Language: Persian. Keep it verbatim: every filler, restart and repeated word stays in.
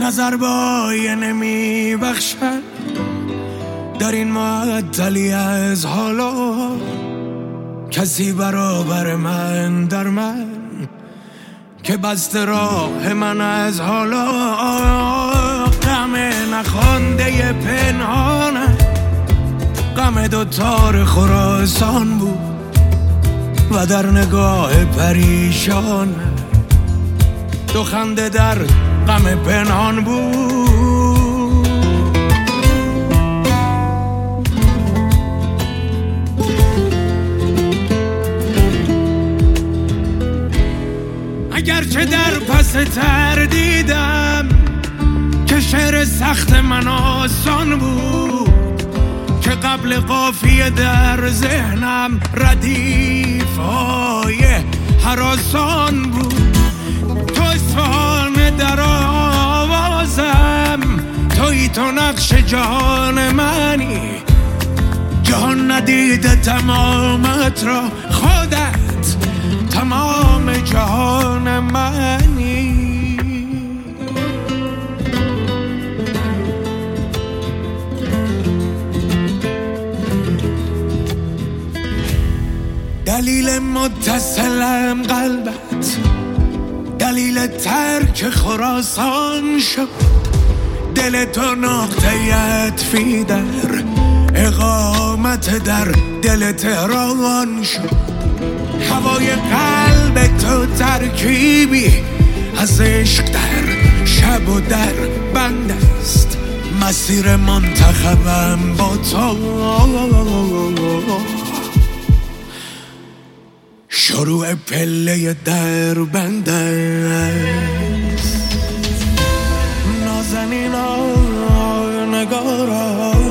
نظر بای نمی بخشد در این معطلی از حالا، کسی برابر من در من که بسته راه من از حالا. غم نخوانده پنهانه، غم دوتار خراسان بود و در نگاه پریشان دو خنده در غم پنهان بود. اگرچه در پس تردیدم که شعر سخت من آسان بود، که قبل قافیه در ذهنم ردیف‌های هراسان بود. تو اصفهان در آوازم، توی تو نقش جهان منی، جهان ندیده تمامت را، خودت تمام جهان منی. دلیل متصلم قلبت، دلیل ترک خراسان شد، دل تو نقطه عطفی در اقامت در دل تهران شد. هوای قلب تو ترکیبی از عشق در شب و در بند است، مسیر منتخبم با تو شروع پله در بند است. نازنینا نگارا